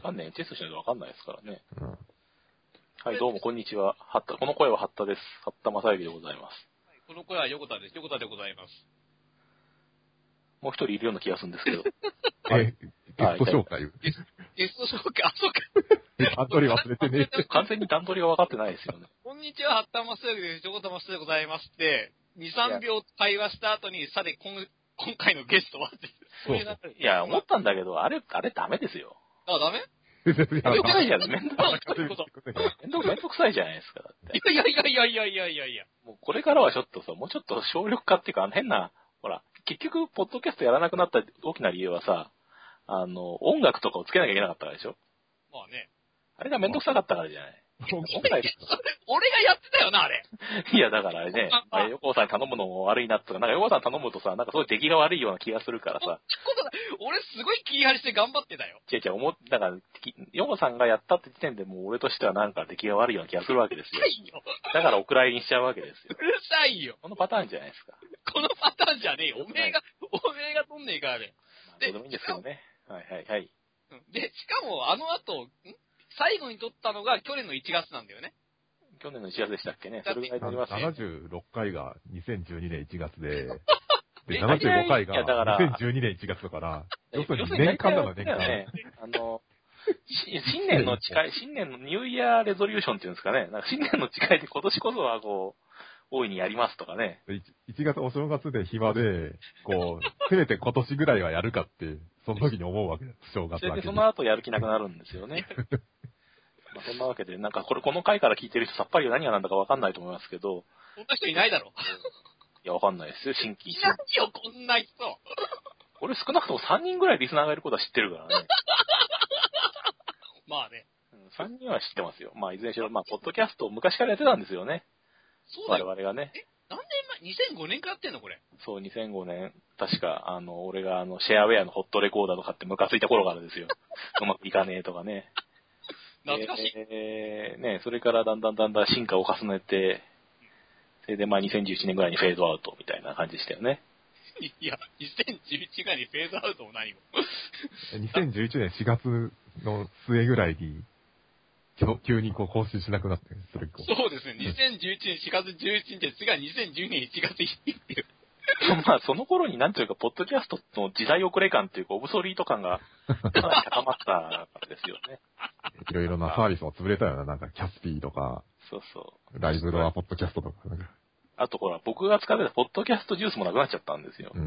かんない。テストしないとわかんないですからね。 うん。 はい、どうもこんにちは。この声はハッタです。ハッタ正幸でございます。 この声は横田です。横田でございます。 もう一人いるような気がするんですけど。 ゲスト紹介。 ゲスト紹介、あ、そうか。 段取り忘れてね。 完全に段取りが分かってないですよね。 こんにちは、ハッタマスヤギです。横田マスでございますって、2、3秒会話した後に、さて、今回のゲストはって、 そういう流れ。 いや、思ったんだけど、あれダメですよ。 あ、ダメめんどくさいじゃん。めんどくさいじゃないですか。だっていや。 もうこれからはちょっとさ、もうちょっと省力化っていうか、変な、ほら、結局、ポッドキャストやらなくなった大きな理由はさ、音楽とかをつけなきゃいけなかったからでしょ。 まあね。 あれがめんどくさかったからじゃない。 俺がやってたよな、あれ。 いや、だからね、横尾さんに頼むのも悪いなってか、なんか横尾さん頼むとさ、なんかすごい出来が悪いような気がするからさ。 俺すごい気張りして頑張ってたよ。 違う、だから、横尾さんがやったって時点でもう俺としてはなんか出来が悪いような気がするわけですよ。だからお蔵入りにしちゃうわけですよ。 うるさいよ。 このパターンじゃないですか。 このパターンじゃねえよ。おめえが取んねえからね。 どうでもいいんですけどね。はい。 で、しかもあの後、最後に撮ったのが去年の1月なんだよね。 去年の1月でしたっけね。それぐらいになりますね。 76回が2012年1月で、75回が2012年1月だから、要するに年間だな、年間。 新年のニューイヤーレゾリューションっていうんですかね。なんか新年の誓いで今年こそはこう、大いにやりますとかね。 1月お正月で暇で、こう、せめて今年ぐらいはやるかって、その時に思うわけです、正月だけで、その後やる気なくなるんですよね。まあそんなわけで、なんかこの回から聞いてる人さっぱり何が何だかわかんないと思いますけど。 そんな人いないだろ。 いや、わかんないですよ、新規。 いないよ、こんな人。 俺少なくとも3人ぐらいリスナーがいることは知ってるからね。 まあね。 3人は知ってますよ。まあ、いずれにしろ、まあ、ポッドキャストを昔からやってたんですよね。 そうだよ。 我々がね。 何年前 ?2005 年からやってんのこれ。 そう、2005年。確か、俺がシェアウェアのホットレコーダーとかってムカついた頃からですよ。うまくいかねえとかね。 懐かしい。 ね、それからだんだん進化を重ねて、それでまあ2011年ぐらいにフェードアウトみたいな感じでしたよね。 いや、2011年にフェードアウトも何も。 2011年4月の末ぐらいに、急にこう更新しなくなって、 そうですね。2011年4月11日、次は2012年1月1日。 まあ、その頃になんていうか、ポッドキャストの時代遅れ感っていうか、オブソリート感がかなり高まったからですよね。 いろいろなサービスも潰れたよな、なんかキャスピーとか、 そうライブドアポッドキャストとか。 あとほら、僕が使ってたポッドキャストジュースもなくなっちゃったんですよ。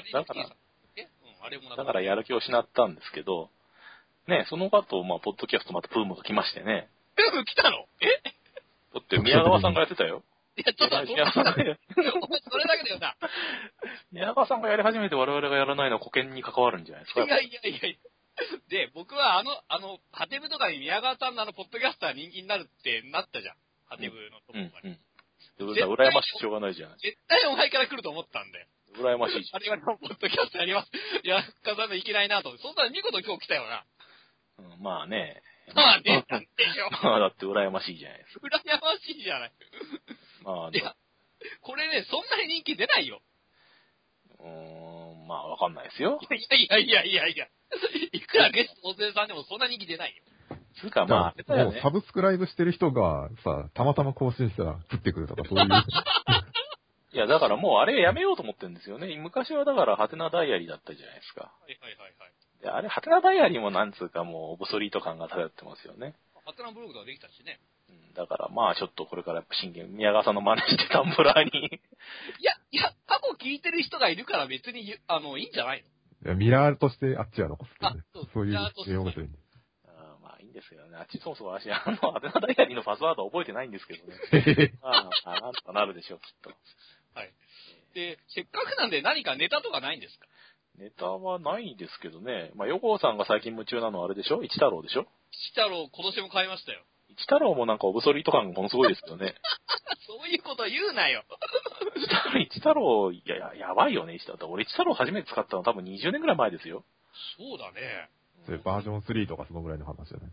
だからやる気を失ったんですけど、ね、その後、まあ、ポッドキャストまたプームが来ましてね。 プーム来たのだって宮川さんがやってたよ。 いや、ちょっと待って。お前それだけだよな。 宮川さんがやり始めて我々がやらないのは保険に関わるんじゃないですか。 いや。で、僕はハテブとかに宮川さんのポッドキャスター人気になるってなったじゃん。ハテブのとこまで。 羨ましいしょうがないじゃない。 絶対お前から来ると思ったんだよ。 羨ましいじゃん。 あれはポッドキャストやります。いや、かさんのいけないなと。そんなら見事今日来たよな。 まあね。 まあね、なんでしょ。 まあだって羨ましいじゃないですか。 羨ましいじゃない。 まあ、 いや、これね、そんなに人気出ないよ。 まあわかんないですよ。 いや。いくらゲスト大勢さんでもそんな人気出ないよ。 つうかまあ、 もうサブスクライブしてる人がさ、たまたま更新したら降ってくるとかそういう。 いや、だからもうあれやめようと思ってるんですよね。昔はだからハテナダイアリーだったじゃないですか。 はい。 であれ、ハテナダイアリーもなんつうかもうオブソリート感が漂ってますよね。 ハテナブログができたしね。 だからまあちょっとこれからやっぱ真剣、宮川さんの真似してタンブラーに。 いや、過去聞いてる人がいるから別に、いいんじゃないの？ ミラーとしてあっちは残すってね。 そういう用語でいい。 まあいいんですけどね。あっちそもそも私、ハテナダイアリーのパスワードは覚えてないんですけどね。なんとかなるでしょう、きっと。 はい。で、せっかくなんで何かネタとかないんですか？ ネタはないですけどね。まあ、横尾さんが最近夢中なのはあれでしょ？一太郎でしょ？ 一太郎、今年も買いましたよ。 一太郎もなんかオブソリート感がものすごいですよね。 そういうこと言うなよ。 一太郎、やばいよね、一太郎。俺一太郎初めて使ったの多分20年ぐらい前ですよ。 そうだね。 それバージョン3とかそのぐらいの話じゃない？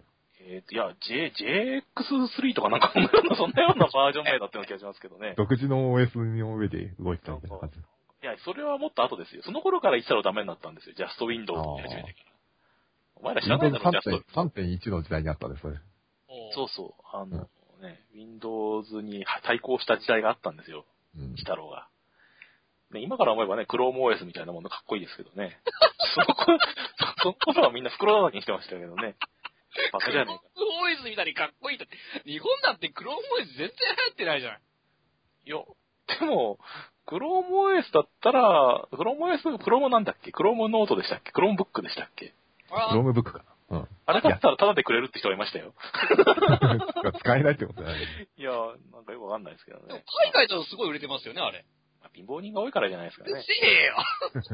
JX3 とかなんかそんなようなバージョン名だったような気がしますけどね。 独自の OS の上で動いてたみたいな感じ。 いや、それはもっと後ですよ。その頃から一太郎ダメになったんですよ。ジャストウィンドウって始めてかお前ら知らないだろ、ジャスト。 3.1 の時代にあったね、それ。 そうそう。ね、Windows に対抗した時代があったんですよ。鬼太郎が。ね、今から思えばね、ChromeOS みたいなものかっこいいですけどね。その頃はみんな袋叩きにしてましたけどね。バカじゃねえか。 ChromeOS みたいにかっこいいって。日本だって ChromeOS 全然流行ってないじゃない。 いや、でも、ChromeOS だったら、Chrome なんだっけ ?Chrome ノートでしたっけ ?Chromebook でしたっけ Chromebook かな。うん。 あれだったらタダでくれるって人がいましたよ。 使えないってことだね。 いや、なんかよくわかんないですけどね。 海外だとすごい売れてますよね、あれ。 貧乏人が多いからじゃないですかね。 うるせえよ。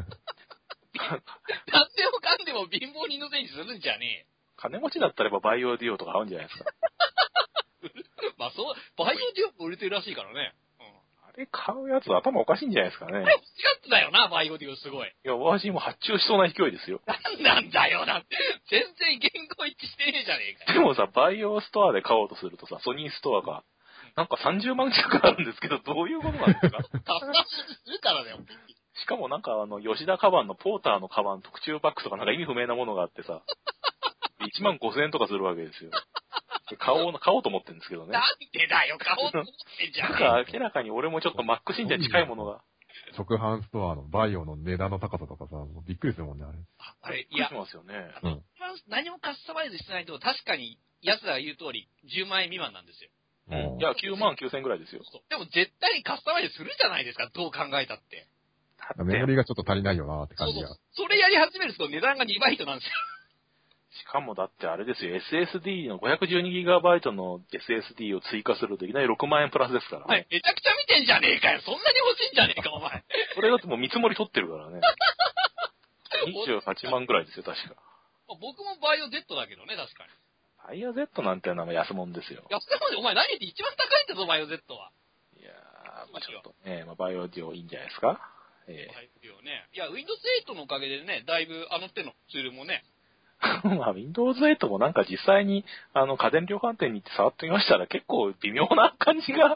何でもかんでも貧乏人のせいにするんじゃねえ。 金持ちだったらバイオデュオとか合うんじゃないですか。 まあそう、バイオデュオも売れてるらしいからね。 あれ買うやつ頭おかしいんじゃないですかね。 あれ、違ってだよな、バイオデュオすごい。 いや、私も発注しそうな勢いですよ。 なんだよな。全然言語一致してねえじゃねえかよ。 でもさ、バイオストアで買おうとするとさ、ソニーストアが、なんか30万近くあるんですけど、どういうことなんですかカスタムするからだよ。 しかもなんか吉田カバンのポーターのカバン特注バッグとかなんか意味不明なものがあってさ、1万5000円とかするわけですよ。買おうと思ってるんですけどね。 なんでだよ、買おうと思ってんじゃねえ。 なんか明らかに俺もちょっとマック信者に近いものが。 直販ストアのバイオの値段の高さとかさ、もうびっくりするもんね、あれ。 あれ、 いや、しますよね。 何もカスタマイズしてないと、確かに、奴らが言う通り、10万円未満なんですよ。 いや、9万9000円ぐらいですよ。 でも絶対にカスタマイズするじゃないですか、どう考えたって。 メモリがちょっと足りないよなって感じが。 それやり始めると値段が2倍となんですよ。 しかもだってあれですよ、SSD の 512GB の SSD を追加するといきなり6万円プラスですからね。 はい、めちゃくちゃ見てんじゃねえかよ。そんなに欲しいんじゃねえか、お前。 これだってもう見積もり取ってるからね。28万ぐらいですよ、確か。 僕もバイオ Z だけどね、確かに。 バイオ Z なんてのは安物ですよ。 安物で、お前何言って一番高いんだぞ、バイオ Z は。 いやー、まあちょっとね、バイオデュオいいんじゃないですか。 バイオデュオね。いや、Windows 8のおかげでね、だいぶ手のツールもね。 まあ Windows 8もなんか実際に家電量販店に行って触ってみましたら結構微妙な感じが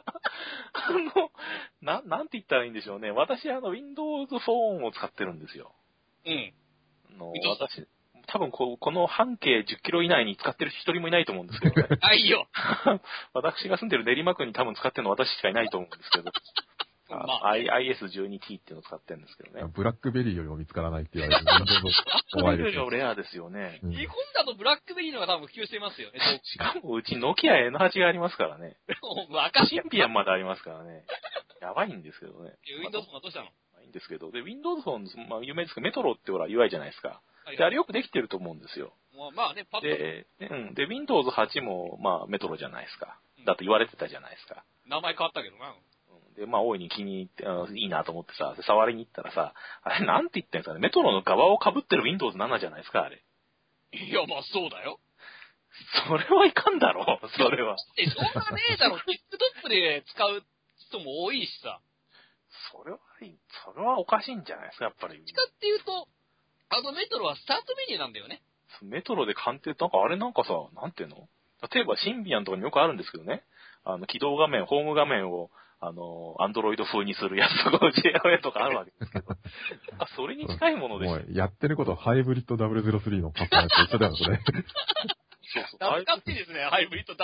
なんて言ったらいいんでしょうね。私Windows Phone を使ってるんですよ。 うん。 私、多分この半径10キロ以内に使ってる人一人もいないと思うんですけどね。 あ、いいよ。 私が住んでる練馬区に多分使ってるの私しかいないと思うんですけど。IS12T っていうのを使ってるんですけどね。 ブラックベリーよりも見つからないって言われる。 ブラックベリーよりもレアですよね。 日本だとブラックベリーのが多分普及してますよね。 しかもうちノキア N8 がありますからね。シンピアンまでありますからね。やばいんですけどね。 Windows Phone どうしたの？ いいんですけど。で、Windows Phone、まあ有名ですけど、メトロってほら UI じゃないですか。で、あれよくできてると思うんですよ。 まあね、パッと。 で、Windows 8も、まあメトロじゃないですか。だと言われてたじゃないですか。 名前変わったけどな。 で、まあ、大いに気に入って、いいなと思ってさ、触りに行ったらさ、あれ、なんて言ってんですかね、メトロの側を被ってる Windows 7じゃないですか、あれ。 いや、まあ、そうだよ。 それはいかんだろ、それは。 しょうがねえだろ、TikTok で使う人も多いしさ。 それはおかしいんじゃないですか、やっぱり。 どっちかっていうと、メトロはスタートメニューなんだよね。 メトロで鑑定、なんかあれなんかさ、なんていうの？例えば、シンビアンとかによくあるんですけどね、起動画面、ホーム画面を、アンドロイド風にするやつとか、JOA とかあるわけですけど、それに近いものですよ。 もうやってることハイブリッド003のパターンと一緒だよ、それ。 懐かしいですね、ハイブリッド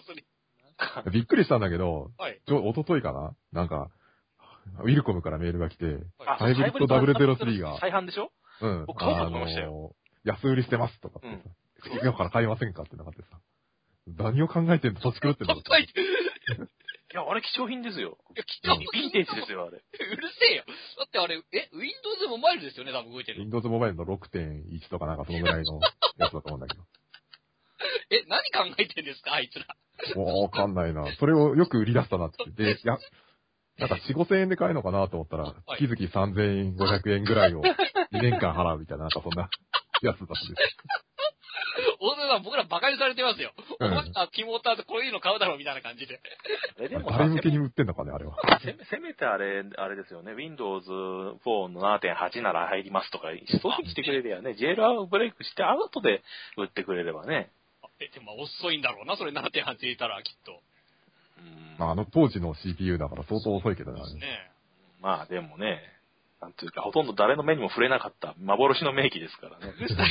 003。 びっくりしたんだけど、 はい、 一昨日かななんか、ウィルコムからメールが来て、ハイブリッド003が、 再販でしょ？ うん。 僕買おうと思いましたよ。 安売りしてますとかってさ、今から買いませんかってなかってさ、何を考えてんの？土地狂ってんの？ いや、あれ貴重品ですよ。 いや、貴重品。 ヴィンテージですよ、あれ。 うるせえよ。だってあれ、Windows モバイルですよね、多分動いてる。 Windows モバイルの 6.1 とかなんかそのぐらいのやつだと思うんだけど。 何考えてんですか、あいつら。 わかんないな。それをよく売り出したなって。で、なんか4、5千円で買えるのかなと思ったら、月々3500円ぐらいを2年間払うみたいな、なんかそんなやつだったんです。 大野さん、僕ら馬鹿にされてますよ。お前さ、キモーターとこういうの買うだろうみたいな感じで。 でも誰向けに売ってんのかね、あれは。 せめてあれですよね。Windows Phone の 7.8 なら入りますとか、そういう風にしてくれりゃね、JL ブレイクしてアウトで売ってくれればね。 でも遅いんだろうな、それ 7.8 入れたら、きっと。 当時の CPU だから相当遅いけどね。 まあでもね、なんていうか、ほとんど誰の目にも触れなかった幻の名機ですからね。 うるさいよ。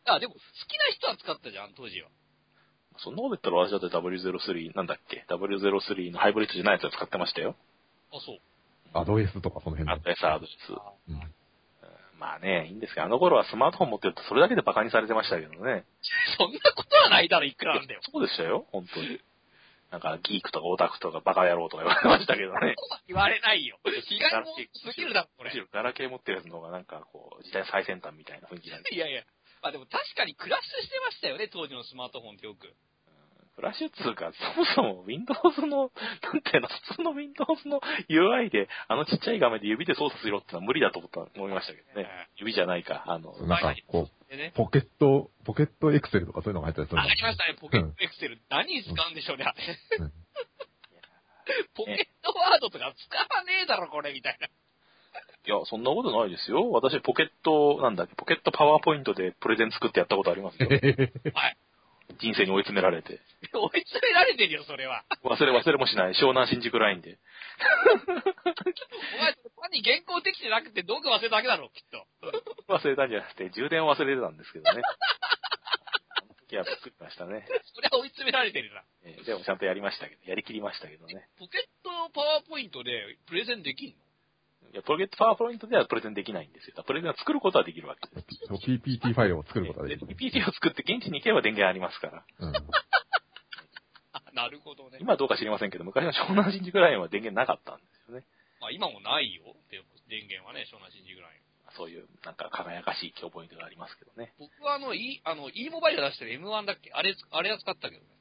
あ、でも、好きな人は使ったじゃん、当時は。 そんなこと言ったら私だって W03、なんだっけ ?W03 のハイブリッドじゃないやつを使ってましたよ。 あ、そう。 アド S とかその辺の。 アド S、アド S。 うんまあね、いいんですけど、あの頃はスマートフォン持ってるとそれだけでバカにされてましたけどね。 そんなことはないだろ、いくらなんだよ。 そうでしたよ、本当に。なんか、ギークとかオタクとかバカ野郎とか言われましたけどね。 言われないよ。被害もすぎるだろ、これ。 むしろガラケー持ってるやつの方がなんかこう、時代最先端みたいな雰囲気なんで。 いやいや。まあでも確かにクラッシュしてましたよね、当時のスマートフォンってよく。 フラッシュっつうか、そもそも Windows の、なんていうの、普通の Windows の UI で、あのちっちゃい画面で指で操作するってのは無理だと思いましたけどね。指じゃないか、 なんか、こう、 ね、 ポケットエクセルとかそういうのが入ったりするんだ。 ありましたね、ポケットエクセル。何に使うんでしょうね、あれ。ポケットワードとか使わねえだろ、これ、みたいな。 いや、そんなことないですよ。私、ポケットパワーポイントでプレゼン作ってやったことありますよ。 はい。 人生に追い詰められて。 追い詰められてるよ、それは。 忘れもしない。湘南新宿ラインで。 お前、単に原稿できてなくて道具忘れただけだろ、きっと。 忘れたんじゃなくて、充電を忘れてたんですけどね。あの時はびっくりしましたね。 それは追い詰められてるな。 でもちゃんとやりましたけど、やりきりましたけどね。 ポケットパワーポイントでプレゼンできんの？ いや、ポケットパワーポイントではプレゼンできないんですよ。プレゼンは作ることはできるわけです。 PPT ファイルを作ることができる。 PPT を作って現地に行けば電源ありますから。 うん、 なるほどね。 今どうか知りませんけど、昔の湘南新宿ラインは電源なかったんですよね。 まあ今もないよ。でも電源はね、湘南新宿ライン。 そういう、なんか輝かしい強ポイントがありますけどね。 僕はE モバイルが出してる M1 だっけあれは使ったけどね。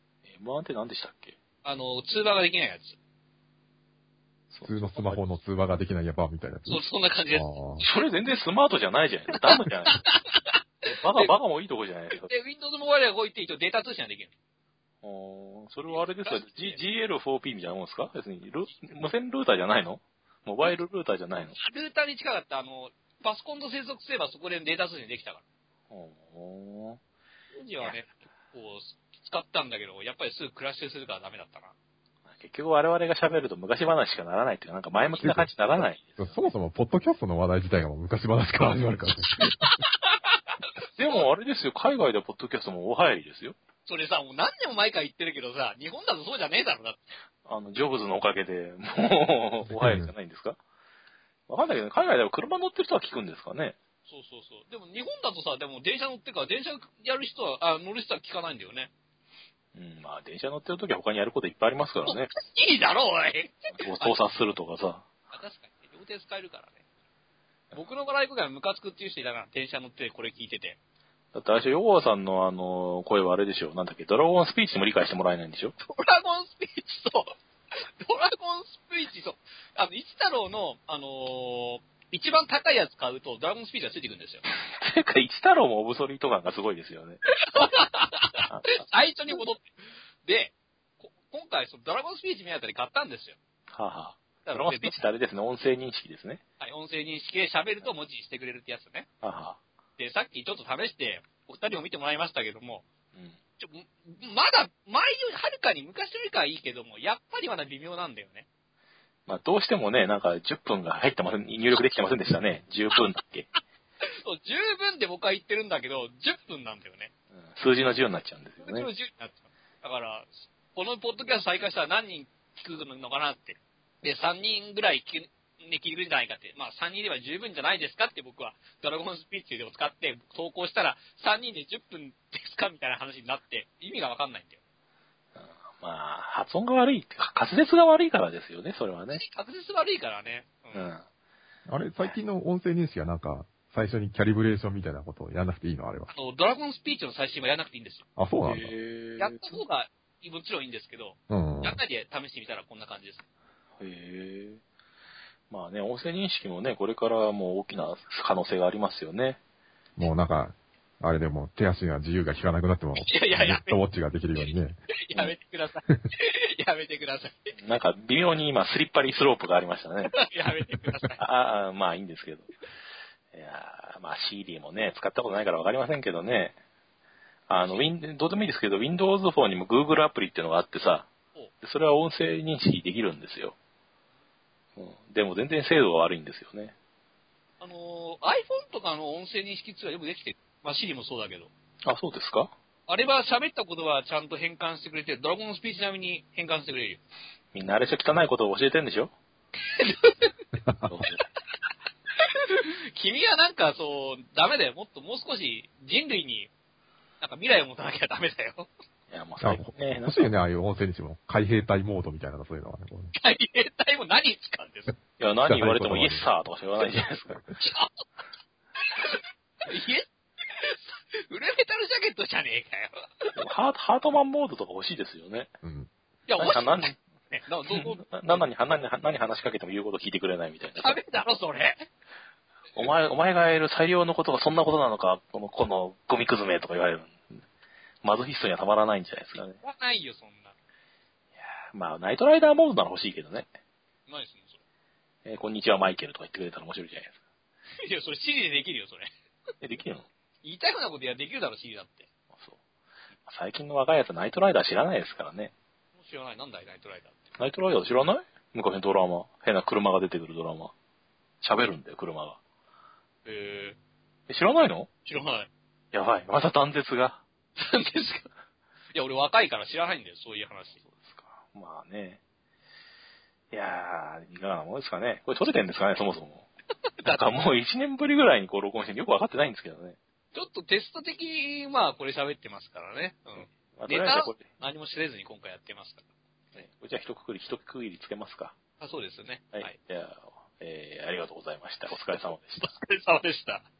M1 って何でしたっけ？ 通話ができないやつ。 普通のスマホの通話ができないヤバみたいなやつ。 そう、そんな感じです。 それ全然スマートじゃないじゃないですか。ダムじゃないですか。バカもいいとこじゃないですか。 で、Windows モバイルが動いていいとデータ通信ができる。 それはあれですよ。GL4P みたいなもんですか？別に無線ルーターじゃないの？モバイルルーターじゃないの？ ルーターに近かった、パソコンと接続すればそこでデータ通信できたから。当時はね、結構使ったんだけど、やっぱりすぐクラッシュするからダメだったな。 結局我々が喋ると昔話しかならないっていうか、なんか前向きな感じにならない。 そもそも、ポッドキャストの話題自体がもう昔話から始まるから、ね。 でもあれですよ、海外ではポッドキャストもお流行りですよ。 それさ、もう何年も前から言ってるけどさ、日本だとそうじゃねえだろ、だって。 ジョブズのおかげで、もう、お流行りじゃないんですか？わかんないけど、海外では車乗ってる人は聞くんですかね？ そうそうそう。でも日本だとさ、でも電車乗ってから、電車やる人は、乗る人は聞かないんだよね。 まあ、電車乗ってるときは他にやることいっぱいありますからね。 いいだろ、おい。 盗撮するとかさ。 確かに、両手使えるからね。僕のライブがムカつくっていう人いたから、電車乗ってこれ聞いてて。 だってあれでしょ、横川さんの声はあれでしょ、なんだっけ、ドラゴンスピーチも理解してもらえないんでしょ？ ドラゴンスピーチと、ドラゴンスピーチと、一太郎の、一番高いやつ買うと、ドラゴンスピーチがついてくるんですよ。 ていうか、一太郎もオブソリート感がすごいですよね。 最初に戻って。で、今回、ドラゴンスピーチ目当たり買ったんですよ。 はあ、はあ、ドラゴンスピーチってあれですね、音声認識ですね。 はい、音声認識で喋ると文字にしてくれるってやつね。 はあ、はあ、 で、さっきちょっと試して、お二人も見てもらいましたけども、 うん、 まだ、前よりはるかに昔よりかはいいけども、やっぱりまだ微妙なんだよね。 まあ、どうしてもね、なんか10分が入ってません、入力できてませんでしたね。10分だっけ。 そう、十分で僕は言ってるんだけど、10分なんだよね。 数字の10になっちゃうんですよね。 数字の10になっちゃう。だから、このポッドキャスト再開したら何人聞くのかなって。で、3人ぐらい聞いてくるんじゃないかって。まあ、3人いれば十分じゃないですかって僕は、ドラゴンスピーチを使って投稿したら、3人で10分ですかみたいな話になって、意味がわかんないんだよ。 まあ、発音が悪い、滑舌が悪いからですよね、それはね。 滑舌悪いからね。 あれ、最近の音声認識はなんか、最初にキャリブレーションみたいなことをやらなくていいのあれは。 ドラゴンスピーチの最新はやらなくていいんですよ。 あ、そうなんだ。 やった方がもちろんいいんですけど、やったりで試してみたらこんな感じです。 へえ。まあね、音声認識もね、これからもう大きな可能性がありますよね。 もうなんか、あれでも手足が自由が利かなくなっても、ネットウォッチができるようにね。 やめてください。やめてください。 なんか微妙に今スリッパリースロープがありましたね。 やめてください。 まあいいんですけど。いやまあ CD もね、使ったことないからわかりませんけどね。どうでもいいですけど、Windows Phone にも Google アプリっていうのがあってさ、それは音声認識できるんですよ。でも全然精度が悪いんですよね。 iPhone とかの音声認識ツールはよくできてまあ、シリもそうだけど。 あ、そうですか？ あれは喋った言葉はちゃんと変換してくれて、ドラゴンスピーチ並みに変換してくれるよ。 みんなあれじゃ汚いことを教えてんでしょ君はなんかダメだよ。もう少し人類に、なんか未来を持たなきゃダメだよ。 いや、もう最近ね。 欲しいよね、ああいう音声にしても。海兵隊モードみたいな、そういうのはね。 海兵隊も何に使うんですか？ いや、何言われてもイエスサーとかしか言わないじゃないですか。 フルメタルジャケットじゃねえかよ。 ハートマンモードとか欲しいですよね。 うん。 いや、欲しい。 何話しかけても言うこと聞いてくれないみたいな。 ダメだろ、それ。 お前がやる最良のことがそんなことなのか、このゴミくずめとか言われる。マゾヒストにはたまらないんじゃないですかね。 言わないよ、そんな。いやまあ、ナイトライダーモードなら欲しいけどね。 何すんの、それ。 こんにちは、マイケルとか言ってくれたら面白いじゃないですか。 いや、それシリでできるよ、それ。 できるの？ 言いたいようなことやできるだろ、シリだって。 そう。最近の若いやつナイトライダー知らないですからね。 知らない。なんだい、ナイトライダーって。 ナイトライダー知らない？昔のドラマ。変な車が出てくるドラマ。喋るんだよ、車が。知らないの？ 知らない。 やばい。また断絶が。 断絶が。いや、俺若いから知らないんだよ、そういう話。 そうですか。まあね。いやー、いかがなものですかね。これ撮れてんですかね、そもそも。なんかもう1年ぶりぐらいに録音してよくわかってないんですけどね。 ちょっとテスト的に、まあ、これ喋ってますからね。うん。 まあ、 ネタ何も知れずに今回やってますから。 じゃあ一区切りつけますか。 あ、そうですね。 はい。じゃあ、ありがとうございました。お疲れ様でした。 お疲れ様でした。